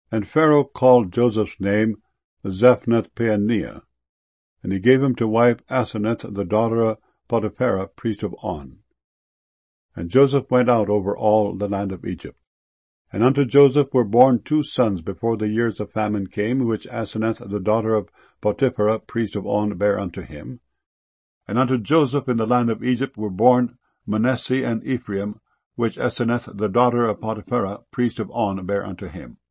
And Pharaoh called Joseph's name Zaphnath-Paaneah, and he gave him to wife Asenath, the daughter of Potiphera, priest of On. And Joseph went out over all the land of Egypt. And unto Joseph were born 2 sons before the years of famine came, which Asenath, the daughter of Potiphera, priest of On, bare unto him. And unto Joseph in the land of Egypt were born Manasseh and Ephraim, which Asenath, the daughter of Potiphera, priest of On, bare unto him.